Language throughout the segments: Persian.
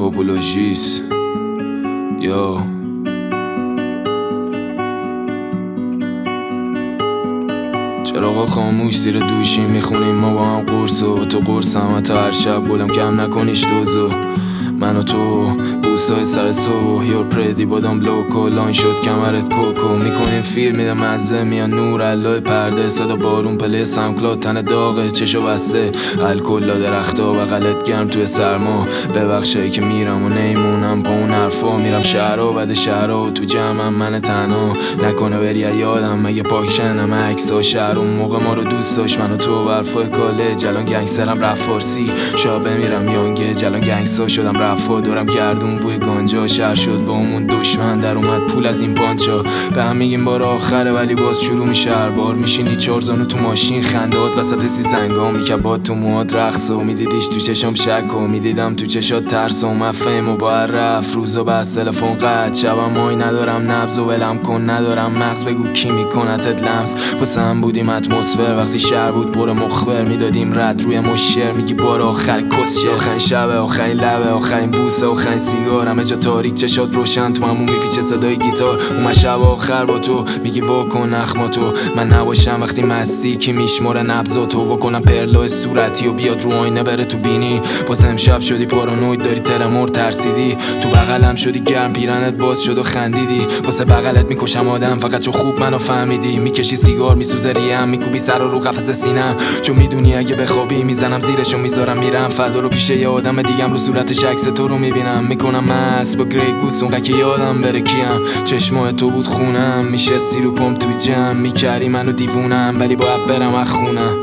پاپولوژیس یا چراغا خاموش زیر دوشیم میخونیم ما با هم قرص و تو قرصم تا هر شب گلم کم نکنیش دوزو من و تو بوسای سر سو یور پردی بادام لوکو لان شد کمرت کوکو میکنیم فیلم میده مزه میان نور علای پرده صدا بارون پله سمکلاد تن داغه چشو بسته الکل لا درختا بغلت گرم توی سرما ببخشایی که میرم و نیمونم با اون حرفا میرم شهرها بعد شهرها تو جمعم من تنها نکنه بری یادم مگه پاکشنم عکسا شهر اون موقع ما رو دوست داشت من و تو برفای کالج الان گنگسترم رفت فارسی شا بمیرم یانگه جلان گنگستا شدم رفا دارم گردون بوی گانجا شهر شد با همون دشمن در اومد پول از این پانچا به هم میگیم بار آخره ولی باز شروع میشه هر بار میشینی چهار زانو تو ماشین خندهات وسط زنگا میکبات تو موهات رقص و میدیدیش تو چشام شک و میدیدم تو چشات ترس و مفهم و باید رفت روزا بس تلفن قطع شبم مای ندارم نبض و ولم کن ندارم مغز بگو کی میکنتت لمس واسه هم بودیم اتمسفر وقتی شهر بود پر مخبر میدادیم رد روی مشر میگی بار آخر کسشه آخرین شب آخرین لبه آخرین بوسه آخرین سیگار همه جا تاریک چشات روشن تو همون میپیچه صدای گیتار اون شب آخر با تو میگی واکن اخماتو من نباشم وقتی مستی کی میشماره نبضاتو واکنم پرلو صورتی و بیاد رو آینه بره تو بینی باز امشب شدی پارانوید داری ترمور ترسیدی تو بغلم شدی گرم پیرنت باز شد و خندیدی واسه بغلت میکشم آدم فقط چون خوب منو فهمیدی میکشی سیگار میسوزه ریم میکوبی سر رو قفس سینم چون میدونی اگه بخوابی میزنم زیرشو میذارم میرم فردا رو پیش یه آدم دیگم رو صورتش عکس تو رو میبینم میکنم مست با گری گوس اون که یادم بره کیم چشمای تو بود خونم میشه رو پم تو جمع میکردی منو دیوونم ولی باید برم از خونم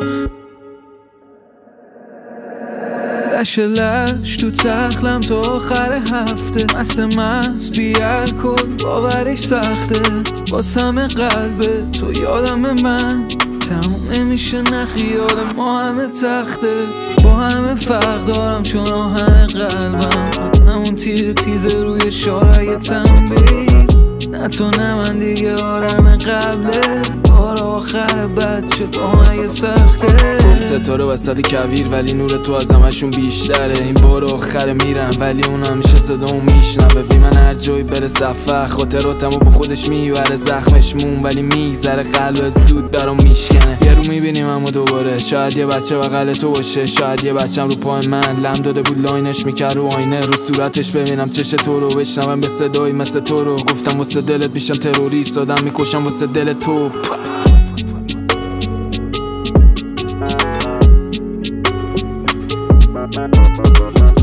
لش تو تخلم تا آخر هفته مست بیار کن باورش سخته واسم قلب تو یادم من تموم نمیشه نخیال ما همه تخته با همه فرق دارم چون آهن قلبم همون تیز روی شارع تنبیل نه تو نه من دیگه آدم قبله بار آخر بد شد آهنگ سخته ستاره وسط کویر ولی نور تو از همشون بیشتره این بار آخر میرم ولی اون همیشه صدامو میشنوه بی من هر جایی بره سفر خاطراتمو با خودش میبره زخمش مون ولی میگذره قلب زود برام میشکنه یه رو میبینیم اما دوباره شاید یه بچه بغل تو باشه شاید یه بچم رو پای من لم داده بود لاینش میکرد رو آینه رو صورتش ببینم چش تو رو بشنوم به صدایی مثل تو رو گفتم واسه دلت میشم تروریست آدم میکشم واسه دل تو